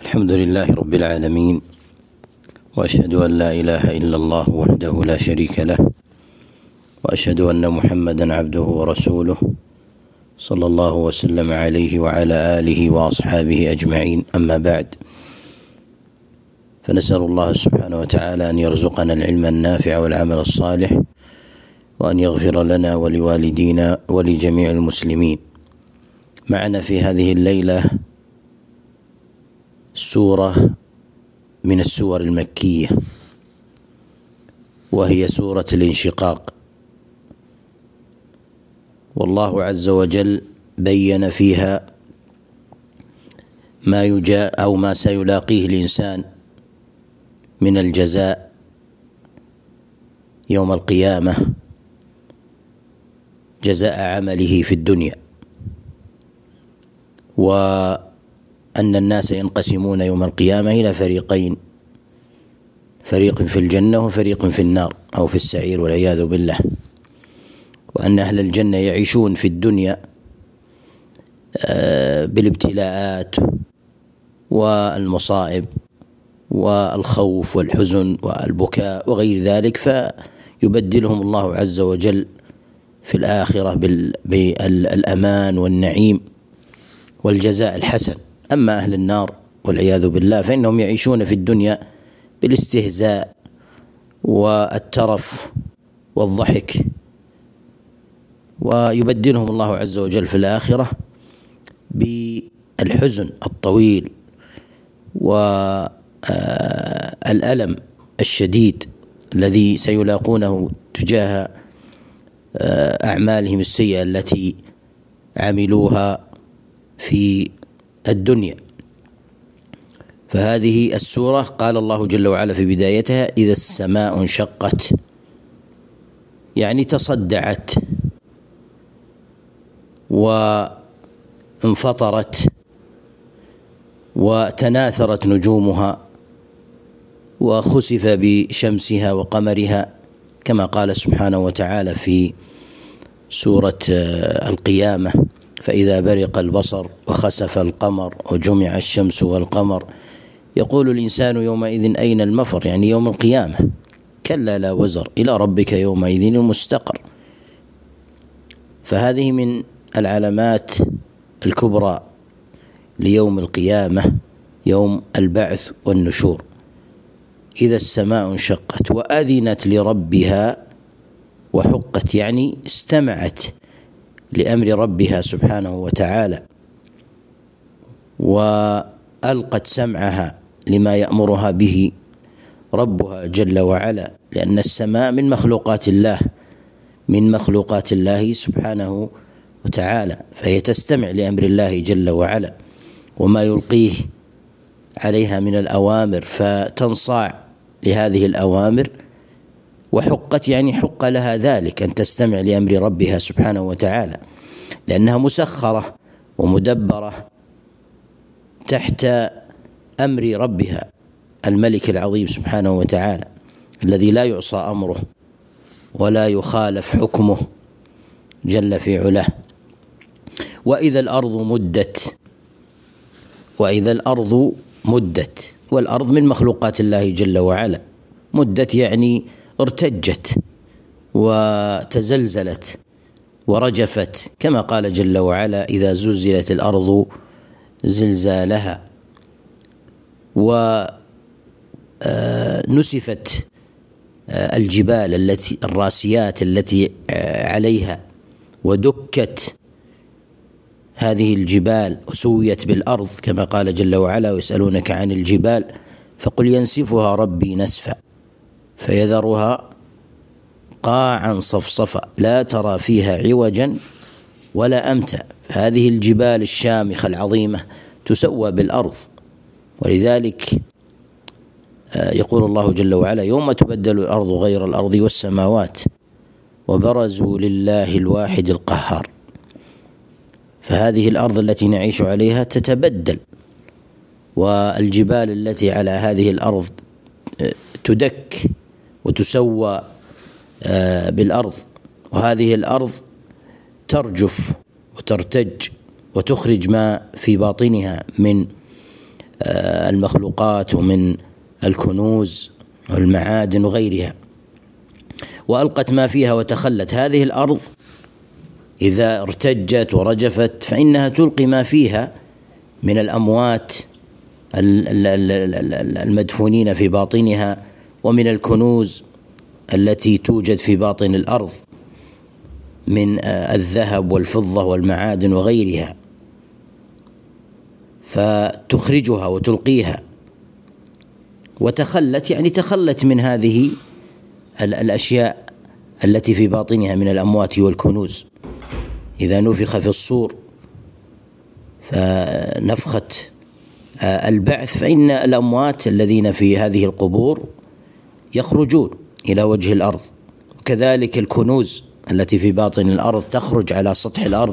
الحمد لله رب العالمين، وأشهد أن لا إله إلا الله وحده لا شريك له، وأشهد أن محمدا عبده ورسوله صلى الله وسلم عليه وعلى آله وأصحابه أجمعين. أما بعد، فنسأل الله سبحانه وتعالى أن يرزقنا العلم النافع والعمل الصالح، وأن يغفر لنا ولوالدينا ولجميع المسلمين. معنا في هذه الليلة سورة من السور المكية، وهي سورة الانشقاق. والله عز وجل بين فيها ما سيلاقيه الإنسان من الجزاء يوم القيامة، جزاء عمله في الدنيا، وأن الناس ينقسمون يوم القيامة إلى فريقين، فريق في الجنة وفريق في النار أو في السعير والعياذ بالله. وأن أهل الجنة يعيشون في الدنيا بالابتلاءات والمصائب والخوف والحزن والبكاء وغير ذلك، فيبدلهم الله عز وجل في الآخرة بالأمان والنعيم والجزاء الحسن. أما أهل النار والعياذ بالله فإنهم يعيشون في الدنيا بالاستهزاء والترف والضحك، ويبدلهم الله عز وجل في الآخرة بالحزن الطويل والألم الشديد الذي سيلاقونه تجاه أعمالهم السيئة التي عملوها في الدنيا. فهذه السورة قال الله جل وعلا في بدايتها: إذا السماء انشقت، يعني تصدعت وانفطرت وتناثرت نجومها وخسف بشمسها وقمرها، كما قال سبحانه وتعالى في سورة القيامة: فإذا برق البصر وخسف القمر وجمع الشمس والقمر يقول الإنسان يومئذ أين المفر، يعني يوم القيامة. كلا لا وزر إلى ربك يومئذ المستقر. فهذه من العلامات الكبرى ليوم القيامة، يوم البعث والنشور. إذا السماء انشقت وأذنت لربها وحقت، يعني استمعت لأمر ربها سبحانه وتعالى وألقت سمعها لما يأمرها به ربها جل وعلا، لأن السماء من مخلوقات الله سبحانه وتعالى، فهي تستمع لأمر الله جل وعلا وما يلقيه عليها من الأوامر، فتنصاع لهذه الأوامر. وحقت يعني حق لها ذلك، أن تستمع لأمر ربها سبحانه وتعالى، لأنها مسخرة ومدبرة تحت أمر ربها الملك العظيم سبحانه وتعالى، الذي لا يعصى أمره ولا يخالف حكمه جل في علاه. وإذا الأرض مدت، والأرض من مخلوقات الله جل وعلا. مدت يعني ارتجت وتزلزلت ورجفت، كما قال جل وعلا: إذا زلزلت الأرض زلزالها. ونسفت الجبال الراسيات التي عليها، ودكت هذه الجبال وسويت بالأرض، كما قال جل وعلا: ويسألونك عن الجبال فقل ينسفها ربي نسفا فيذرها قاعا صفصفا لا ترى فيها عوجا ولا أمتا. هذه الجبال الشامخة العظيمة تسوى بالأرض. ولذلك يقول الله جل وعلا: يوم تبدل الأرض غير الأرض والسماوات وبرزوا لله الواحد القهار. فهذه الأرض التي نعيش عليها تتبدل، والجبال التي على هذه الأرض تدك وتسوى بالأرض، وهذه الأرض ترجف وترتج وتخرج ما في باطنها من المخلوقات ومن الكنوز والمعادن وغيرها، وألقت ما فيها وتخلت. هذه الأرض إذا ارتجت ورجفت فإنها تلقي ما فيها من الأموات المدفونين في باطنها، ومن الكنوز التي توجد في باطن الأرض من الذهب والفضة والمعادن وغيرها، فتخرجها وتلقيها. وتخلت يعني تخلت من هذه الأشياء التي في باطنها من الأموات والكنوز. إذا نفخ في الصور فنفخة البعث فإن الأموات الذين في هذه القبور يخرجون إلى وجه الأرض، وكذلك الكنوز التي في باطن الأرض تخرج على سطح الأرض،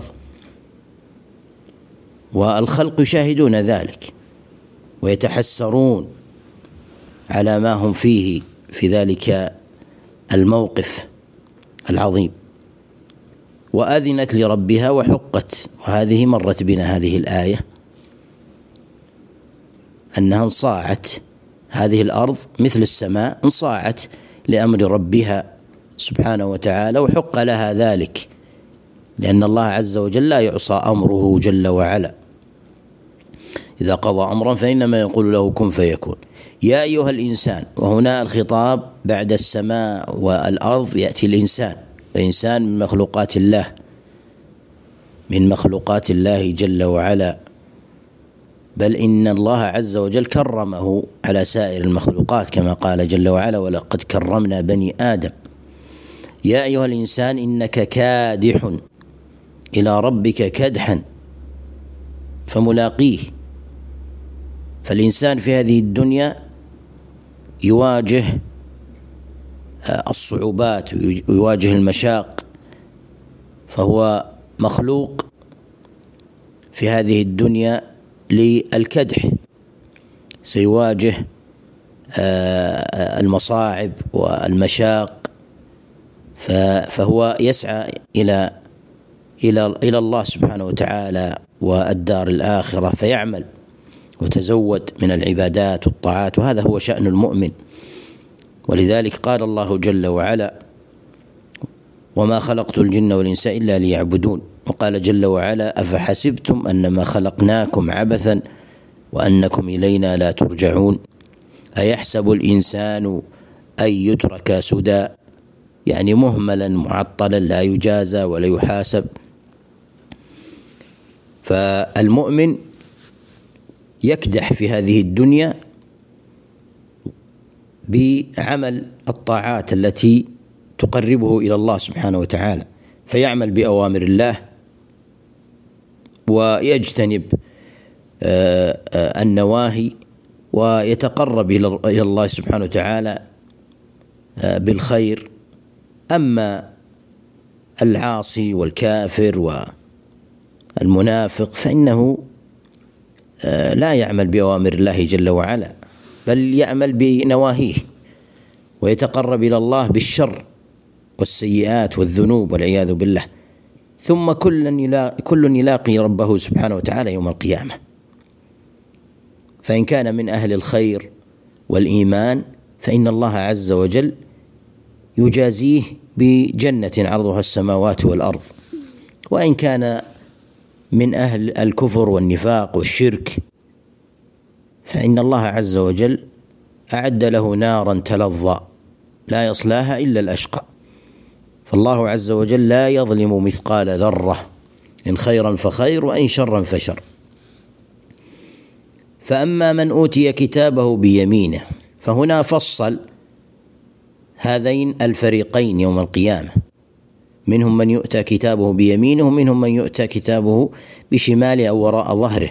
والخلق يشاهدون ذلك ويتحسرون على ما هم فيه في ذلك الموقف العظيم. وأذنت لربها وحقت. وهذه مرت بنا هذه الآية أنها انصاعت، هذه الأرض مثل السماء انصاعت لأمر ربها سبحانه وتعالى، وحق لها ذلك، لأن الله عز وجل لا يعصى أمره جل وعلا. إذا قضى أمرا فإنما يقول له كن فيكون. يا أيها الإنسان، وهنا الخطاب بعد السماء والأرض يأتي الإنسان. الإنسان من مخلوقات الله، من مخلوقات الله جل وعلا، بل إن الله عز وجل كرمه على سائر المخلوقات كما قال جل وعلا ولقد كرمنا بني آدم. يا أيها الإنسان إنك كادح إلى ربك كدحا فملاقيه. فالإنسان في هذه الدنيا يواجه الصعوبات ويواجه المشاق، فهو مخلوق في هذه الدنيا للكدح، سيواجه المصاعب والمشاق، فهو يسعى إلى الله سبحانه وتعالى والدار الآخرة، فيعمل وتزود من العبادات والطاعات، وهذا هو شأن المؤمن. ولذلك قال الله جل وعلا وما خلقت الجن والإنس إلا ليعبدون. وقال جل وعلا أفحسبتم أنما خلقناكم عبثا وأنكم إلينا لا ترجعون أيحسب الإنسان أن يترك سدى، يعني مهملا معطلا لا يجازى ولا يحاسب. فالمؤمن يكدح في هذه الدنيا بعمل الطاعات التي تقربه إلى الله سبحانه وتعالى، فيعمل بأوامر الله ويجتنب النواهي، ويتقرب إلى الله سبحانه وتعالى بالخير. أما العاصي والكافر والمنافق فإنه لا يعمل بأوامر الله جل وعلا، بل يعمل بنواهيه، ويتقرب إلى الله بالشر والسيئات والذنوب والعياذ بالله. ثم كل يلاقي ربه سبحانه وتعالى يوم القيامة، فإن كان من أهل الخير والإيمان فإن الله عز وجل يجازيه بجنة عرضها السماوات والأرض، وإن كان من أهل الكفر والنفاق والشرك فإن الله عز وجل أعد له نارا تلظى لا يصلاها إلا الأشقى. فالله عز وجل لا يظلم مثقال ذرة، إن خيرا فخير وإن شرا فشر. فأما من أوتي كتابه بيمينه، فهنا فصل هذين الفريقين يوم القيامة، منهم من يؤتى كتابه بيمينه ومنهم من يؤتى كتابه بشماله أو وراء ظهره.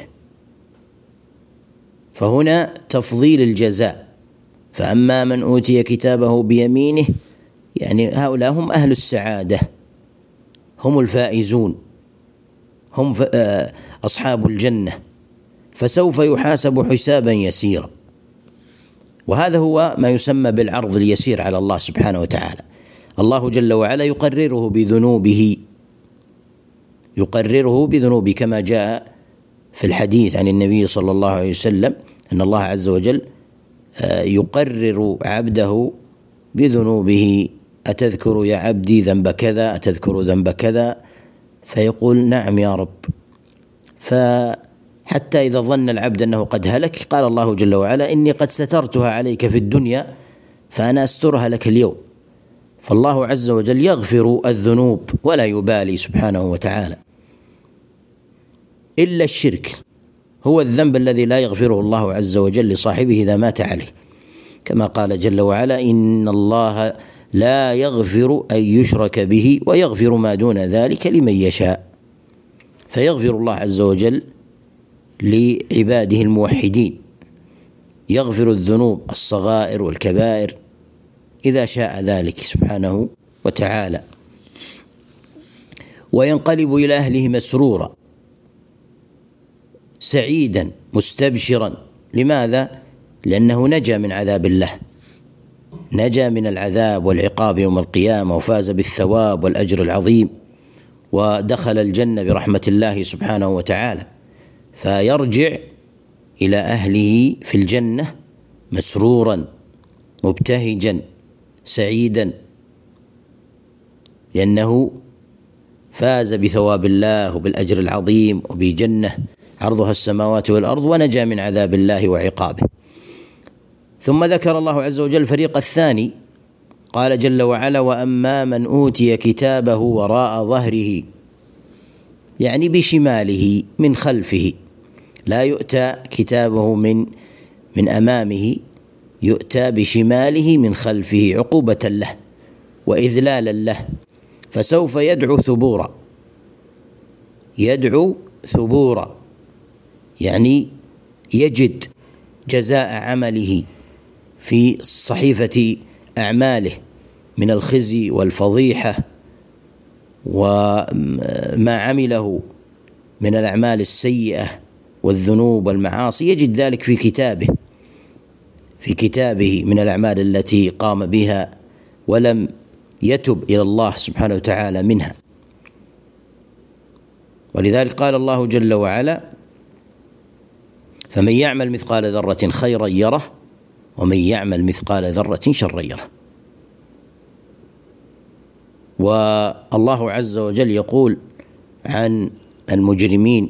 فهنا تفضيل الجزاء. فأما من أوتي كتابه بيمينه يعني هؤلاء هم أهل السعادة، هم الفائزون، هم أصحاب الجنة، فسوف يحاسب حسابا يسيرا. وهذا هو ما يسمى بالعرض اليسير على الله سبحانه وتعالى. الله جل وعلا يقرره بذنوبه كما جاء في الحديث عن النبي صلى الله عليه وسلم أن الله عز وجل يقرر عبده بذنوبه: أتذكر يا عبدي ذنب كذا، أتذكر ذنب كذا، فيقول: نعم يا رب. فحتى إذا ظن العبد أنه قد هلك قال الله جل وعلا: إني قد سترتها عليك في الدنيا فأنا أسترها لك اليوم. فالله عز وجل يغفر الذنوب ولا يبالي سبحانه وتعالى، إلا الشرك هو الذنب الذي لا يغفره الله عز وجل لصاحبه إذا مات عليه، كما قال جل وعلا: إن الله لا يغفر أن يشرك به ويغفر ما دون ذلك لمن يشاء. فيغفر الله عز وجل لعباده الموحدين، يغفر الذنوب الصغائر والكبائر إذا شاء ذلك سبحانه وتعالى. وينقلب إلى أهله مسرورا سعيدا مستبشرا. لماذا؟ لأنه نجا من عذاب الله، نجا من العذاب والعقاب يوم القيامة، وفاز بالثواب والأجر العظيم، ودخل الجنة برحمة الله سبحانه وتعالى. فيرجع إلى أهله في الجنة مسرورا مبتهجا سعيدا، لأنه فاز بثواب الله وبالأجر العظيم وبجنة عرضها السماوات والأرض، ونجا من عذاب الله وعقابه. ثم ذكر الله عز وجل الفريق الثاني، قال جل وعلا: وأما من أوتي كتابه وراء ظهره، يعني بشماله من خلفه، لا يؤتى كتابه من أمامه، يؤتى بشماله من خلفه عقوبة له وإذلالا له، فسوف يدعو ثبورا. يدعو ثبورا يعني يجد جزاء عمله في صحيفة أعماله من الخزي والفضيحة وما عمله من الأعمال السيئة والذنوب والمعاصي، يجد ذلك في كتابه من الأعمال التي قام بها ولم يتب إلى الله سبحانه وتعالى منها. ولذلك قال الله جل وعلا: فمن يعمل مثقال ذرة خيرا يره ومن يعمل مثقال ذرة شرا يره. والله عز وجل يقول عن المجرمين: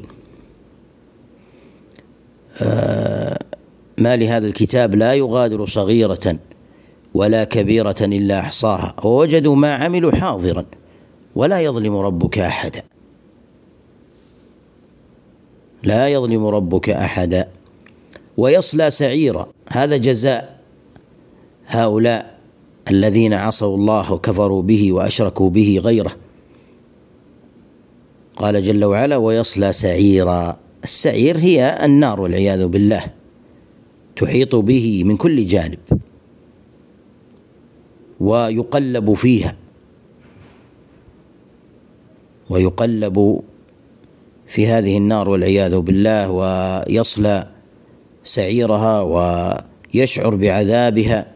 ما لهذا الكتاب لا يغادر صغيرة ولا كبيرة إلا أحصاها ووجدوا ما عملوا حاضرا ولا يظلم ربك أحدا. لا يظلم ربك أحدا. ويصلى سعيرا، هذا جزاء هؤلاء الذين عصوا الله وكفروا به وأشركوا به غيره. قال جل وعلا: ويصلى سعيرا. السعير هي النار والعياذ بالله، تحيط به من كل جانب ويقلب فيها، ويقلب في هذه النار والعياذ بالله، ويصلى سعيرها ويشعر بعذابها.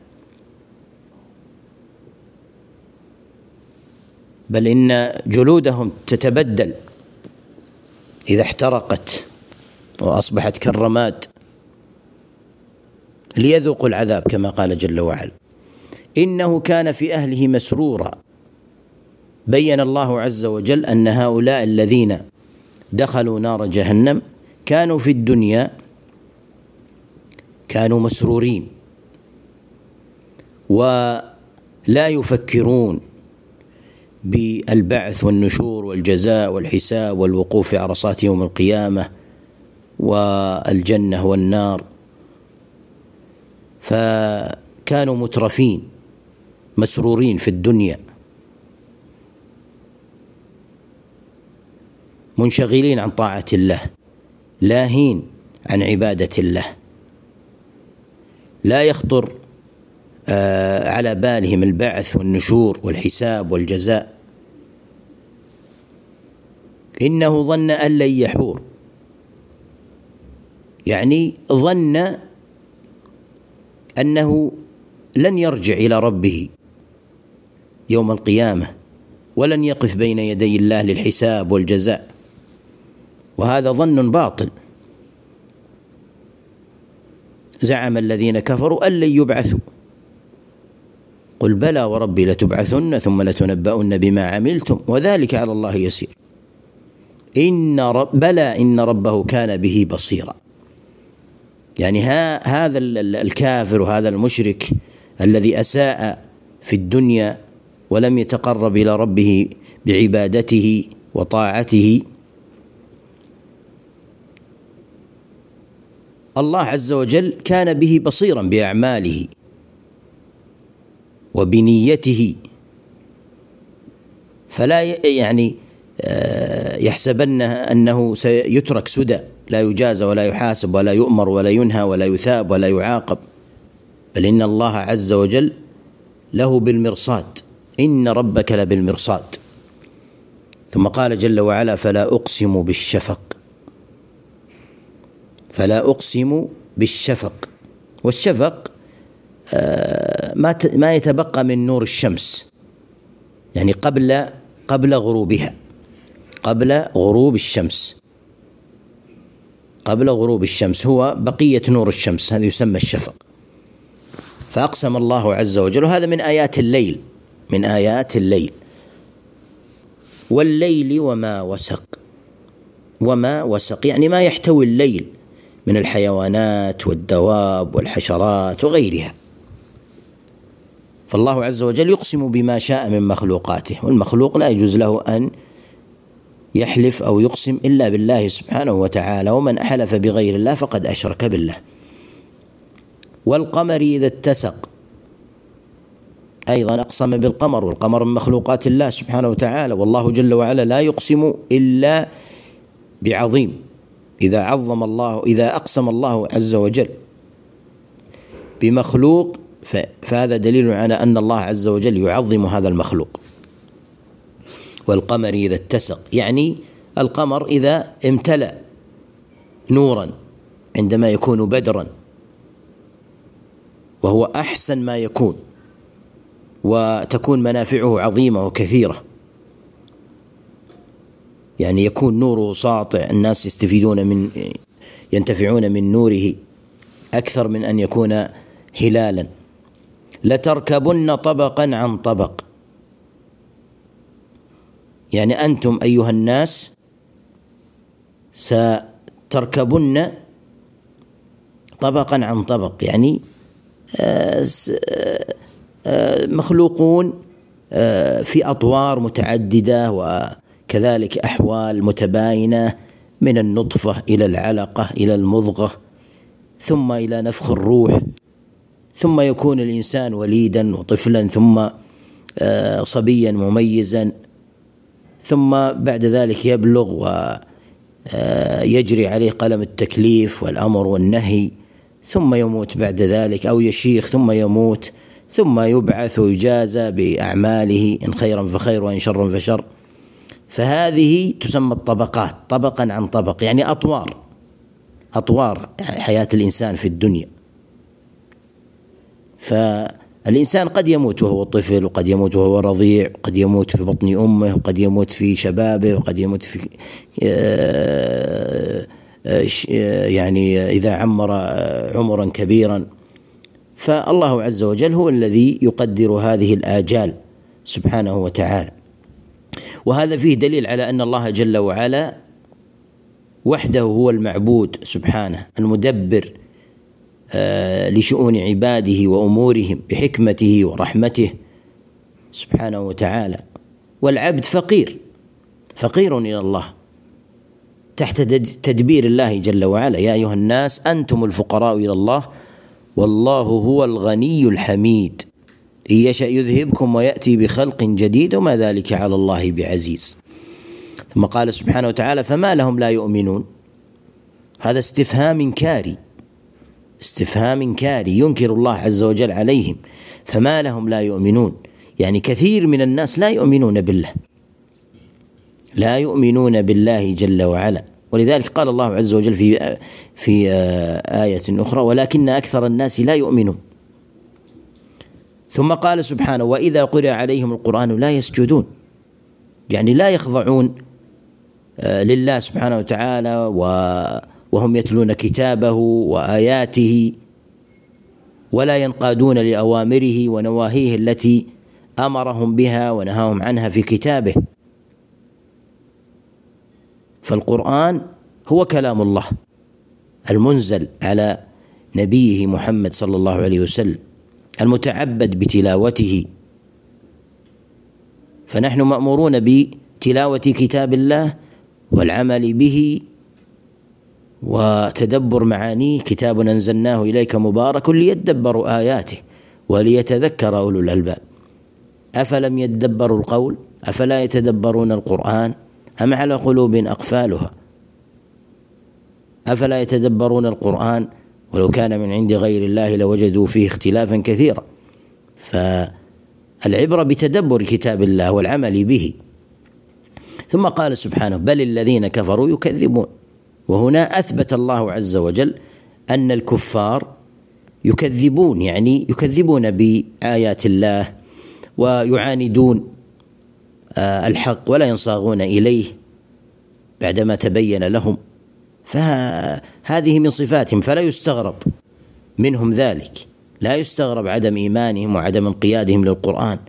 بل إن جلودهم تتبدل إذا احترقت وأصبحت كالرماد ليذوقوا العذاب، كما قال جل وعلا: إنه كان في أهله مسرورا. بين الله عز وجل أن هؤلاء الذين دخلوا نار جهنم كانوا في الدنيا كانوا مسرورين ولا يفكرون بالبعث والنشور والجزاء والحساب والوقوف في عرصات يوم القيامة والجنة والنار، فكانوا مترفين مسرورين في الدنيا، منشغلين عن طاعة الله، لاهين عن عبادة الله، لا يخطر على بالهم البعث والنشور والحساب والجزاء. إنه ظن أن لن يحور، يعني ظن أنه لن يرجع إلى ربه يوم القيامة ولن يقف بين يدي الله للحساب والجزاء، وهذا ظن باطل. زعم الذين كفروا أن لن يبعثوا قل بلى وربي لتبعثن ثم لتنبؤن بما عملتم وذلك على الله يسير بلى إن ربه كان به بصيرا. يعني هذا الكافر وهذا المشرك الذي أساء في الدنيا ولم يتقرب إلى ربه بعبادته وطاعته، الله عز وجل كان به بصيرا بأعماله وبنيته، فلا يعني يحسبن أنه سيترك سدى لا يجازى ولا يحاسب ولا يؤمر ولا ينهى ولا يثاب ولا يعاقب، بل إن الله عز وجل له بالمرصاد، إن ربك لبالمرصاد. ثم قال جل وعلا فلا أقسم بالشفق، فلا أقسم بالشفق، والشفق ما يتبقى من نور الشمس، يعني قبل غروبها، قبل غروب الشمس، قبل غروب الشمس هو بقية نور الشمس، هذا يسمى الشفق. فأقسم الله عز وجل، وهذا من آيات الليل، من آيات الليل، والليل وما وسق، وما وسق يعني ما يحتوي الليل من الحيوانات والدواب والحشرات وغيرها. فالله عز وجل يقسم بما شاء من مخلوقاته، والمخلوق لا يجوز له أن يحلف أو يقسم إلا بالله سبحانه وتعالى، ومن حلف بغير الله فقد أشرك بالله. والقمر إذا اتسق، أيضا أقسم بالقمر، والقمر من مخلوقات الله سبحانه وتعالى، والله جل وعلا لا يقسم إلا بعظيم. إذا أقسم الله عز وجل بمخلوق فهذا دليل على أن الله عز وجل يعظم هذا المخلوق. والقمر إذا اتسق يعني القمر إذا امتلأ نورا عندما يكون بدرا، وهو أحسن ما يكون، وتكون منافعه عظيمة وكثيرة، يعني يكون نوره ساطع، الناس ينتفعون من نوره أكثر من أن يكون هلالا. لتركبن طبقا عن طبق، يعني أنتم أيها الناس ستركبن طبقا عن طبق، يعني مخلوقون في أطوار متعددة وكذلك أحوال متباينة، من النطفة إلى العلقة إلى المضغة ثم إلى نفخ الروح، ثم يكون الإنسان وليدا وطفلا ثم صبيا مميزا، ثم بعد ذلك يبلغ ويجري عليه قلم التكليف والأمر والنهي، ثم يموت بعد ذلك، أو يشيخ ثم يموت، ثم يبعث ويجازى بأعماله إن خيرا فخير وإن شرا فشر. فهذه تسمى الطبقات، طبقا عن طبق، يعني أطوار حياة الإنسان في الدنيا. فالإنسان قد يموت وهو طفل، وقد يموت وهو رضيع، وقد يموت في بطن أمه، وقد يموت في شبابه، وقد يموت في يعني إذا عمر عمرا كبيرا. فالله عز وجل هو الذي يقدر هذه الآجال سبحانه وتعالى. وهذا فيه دليل على أن الله جل وعلا وحده هو المعبود سبحانه المدبر لشؤون عباده وأمورهم بحكمته ورحمته سبحانه وتعالى. والعبد فقير إلى الله تحت تدبير الله جل وعلا. يا أيها الناس أنتم الفقراء إلى الله والله هو الغني الحميد، إن يشأ يذهبكم ويأتي بخلق جديد وما ذلك على الله بعزيز. ثم قال سبحانه وتعالى فما لهم لا يؤمنون. هذا استفهام كاري ينكر الله عز وجل عليهم. فما لهم لا يؤمنون، يعني كثير من الناس لا يؤمنون بالله جل وعلا. ولذلك قال الله عز وجل في آية أخرى ولكن أكثر الناس لا يؤمنون. ثم قال سبحانه وإذا قرئ عليهم القرآن لا يسجدون، يعني لا يخضعون لله سبحانه وتعالى وهم يتلون كتابه وآياته ولا ينقادون لأوامره ونواهيه التي أمرهم بها ونهاهم عنها في كتابه. فالقرآن هو كلام الله المنزل على نبيه محمد صلى الله عليه وسلم المتعبد بتلاوته، فنحن مأمورون بتلاوة كتاب الله والعمل به وتدبر معانيه. كتاب أنزلناه إليك مبارك ليدبروا آياته وليتذكر أولو الألباب. أفلم يدبروا القول أفلا يتدبرون القرآن أم على قلوب أقفالها. أفلا يتدبرون القرآن ولو كان من عند غير الله لوجدوا فيه اختلافا كثيرا. فالعبرة بتدبر كتاب الله والعمل به. ثم قال سبحانه: بل الذين كفروا يكذبون. وهنا أثبت الله عز وجل أن الكفار يكذبون، يعني يكذبون بآيات الله ويعاندون الحق ولا ينصاغون إليه بعدما تبين لهم، فهذه من صفاتهم، فلا يستغرب منهم ذلك، لا يستغرب عدم إيمانهم وعدم انقيادهم للقرآن،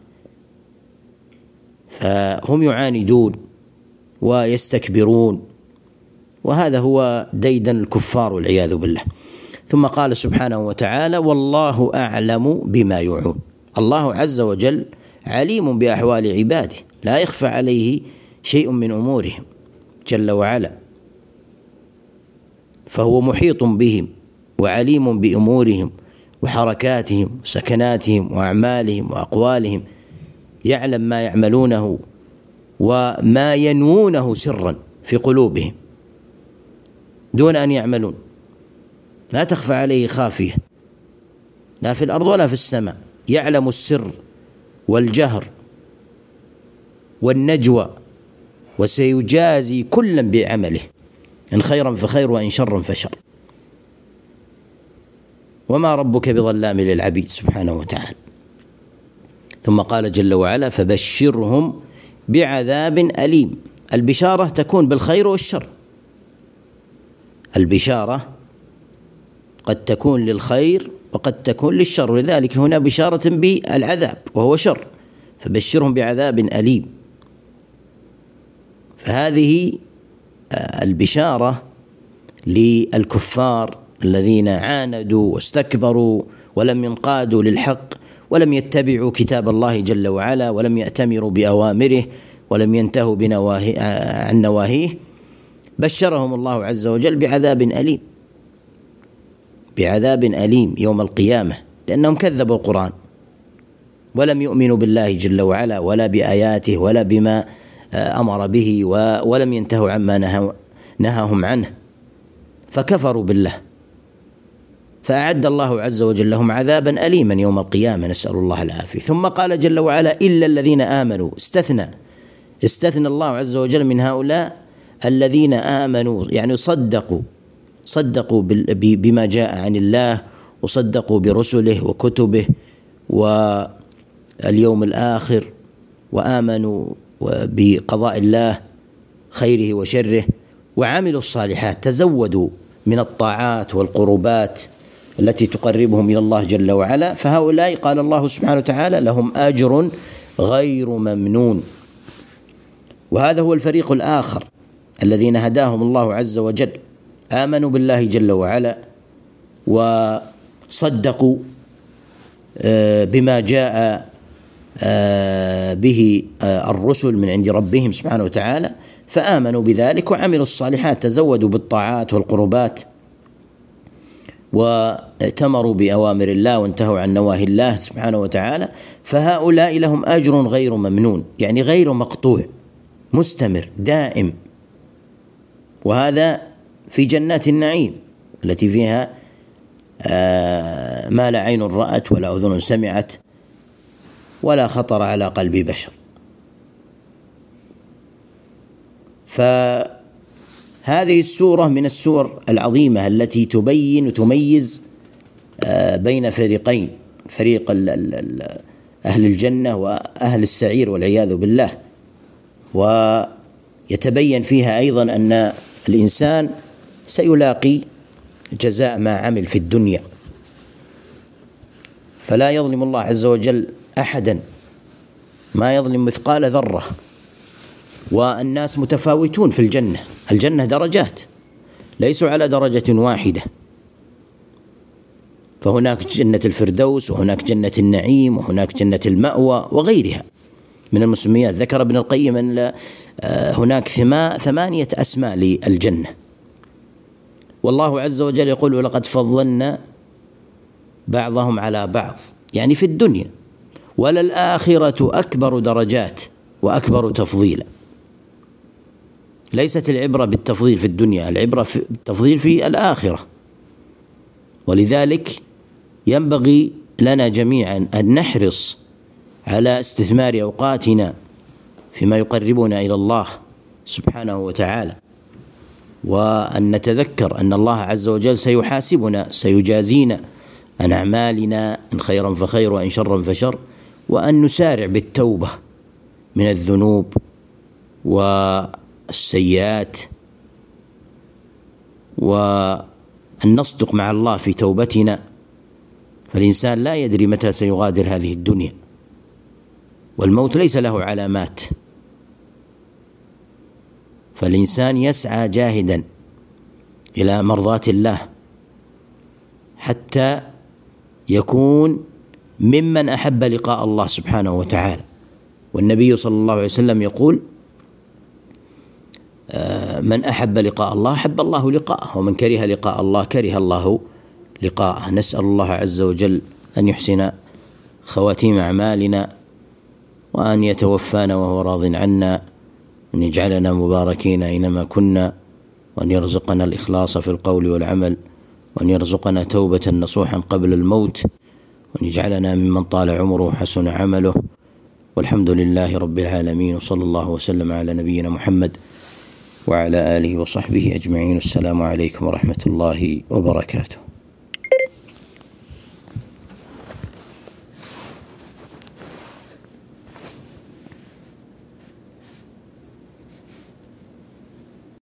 فهم يعاندون ويستكبرون، وهذا هو ديدن الكفار والعياذ بالله. ثم قال سبحانه وتعالى: والله أعلم بما يوعون. الله عز وجل عليم بأحوال عباده، لا يخفى عليه شيء من أمورهم جل وعلا، فهو محيط بهم وعليم بأمورهم وحركاتهم وسكناتهم وأعمالهم وأقوالهم، يعلم ما يعملونه وما ينوونه سرا في قلوبهم دون أن يعملون، لا تخفى عليه خافية لا في الأرض ولا في السماء، يعلم السر والجهر والنجوى، وسيجازي كلا بعمله، إن خيرا فخير وإن شرا فشر، وما ربك بظلام للعبيد سبحانه وتعالى. ثم قال جل وعلا: فبشرهم بعذاب أليم. البشارة تكون بالخير والشر، البشارة قد تكون للخير وقد تكون للشر، لذلك هنا بشارة بالعذاب وهو شر، فبشرهم بعذاب أليم. فهذه البشارة للكفار الذين عاندوا واستكبروا ولم ينقادوا للحق ولم يتبعوا كتاب الله جل وعلا ولم يأتمروا بأوامره ولم ينتهوا عن نواهيه، بشرهم الله عز وجل بعذاب أليم، بعذاب أليم يوم القيامة، لأنهم كذبوا القرآن ولم يؤمنوا بالله جل وعلا ولا بآياته ولا بما أمر به، ولم ينتهوا عما نهاهم عنه، فكفروا بالله، فأعد الله عز وجل لهم عذابا أليما يوم القيامة، نسأل الله العافية. ثم قال جل وعلا: إلا الذين آمنوا. استثنى الله عز وجل من هؤلاء الذين آمنوا، يعني صدقوا بما جاء عن الله، وصدقوا برسله وكتبه واليوم الآخر، وآمنوا بقضاء الله خيره وشره، وعملوا الصالحات، تزودوا من الطاعات والقربات التي تقربهم إلى الله جل وعلا، فهؤلاء قال الله سبحانه وتعالى: لهم أجر غير ممنون. وهذا هو الفريق الآخر الذين هداهم الله عز وجل، آمنوا بالله جل وعلا وصدقوا بما جاء به الرسل من عند ربهم سبحانه وتعالى، فآمنوا بذلك وعملوا الصالحات، تزودوا بالطاعات والقربات، واتمروا بأوامر الله وانتهوا عن نواهي الله سبحانه وتعالى، فهؤلاء لهم أجر غير ممنون، يعني غير مقطوع، مستمر دائم، وهذا في جنات النعيم التي فيها ما لا عين رأت ولا أذن سمعت ولا خطر على قلب بشر. فهذه السورة من السور العظيمة التي تبين وتميز بين فريقين، فريق أهل الجنة وأهل السعير والعياذ بالله، ويتبين فيها أيضا أن الإنسان سيلاقي جزاء ما عمل في الدنيا، فلا يظلم الله عز وجل أحدا، ما يظلم مثقال ذرة. والناس متفاوتون في الجنة، الجنة درجات، ليسوا على درجة واحدة، فهناك جنة الفردوس، وهناك جنة النعيم، وهناك جنة المأوى وغيرها من المسميات. ذكر ابن القيم أن هناك 8 أسماء للجنة. والله عز وجل يقول: ولقد فضلنا بعضهم على بعض، يعني في الدنيا، وللآخرة أكبر درجات وأكبر تفضيلا. ليست العبرة بالتفضيل في الدنيا، العبرة بالتفضيل في الآخرة. ولذلك ينبغي لنا جميعا أن نحرص على استثمار أوقاتنا فيما يقربنا إلى الله سبحانه وتعالى، وأن نتذكر أن الله عز وجل سيحاسبنا، سيجازينا عن أعمالنا، إن خيرا فخير وإن شرا فشر، وأن نسارع بالتوبة من الذنوب والسيئات، وأن نصدق مع الله في توبتنا. فالإنسان لا يدري متى سيغادر هذه الدنيا، والموت ليس له علامات، فالإنسان يسعى جاهدا إلى مرضاة الله حتى يكون ممن أحب لقاء الله سبحانه وتعالى. والنبي صلى الله عليه وسلم يقول: من أحب لقاء الله أحب الله لقاءه، ومن كره لقاء الله كره الله لقاءه. نسأل الله عز وجل أن يحسن خواتيم أعمالنا، وأن يتوفانا وهو راض عنا، وأن يجعلنا مباركين أينما كنا، وأن يرزقنا الإخلاص في القول والعمل، وأن يرزقنا توبة نصوحا قبل الموت، وأن يجعلنا ممن طال عمره وحسن عمله. والحمد لله رب العالمين، وصلى الله وسلم على نبينا محمد وعلى آله وصحبه أجمعين. السلام عليكم ورحمة الله وبركاته.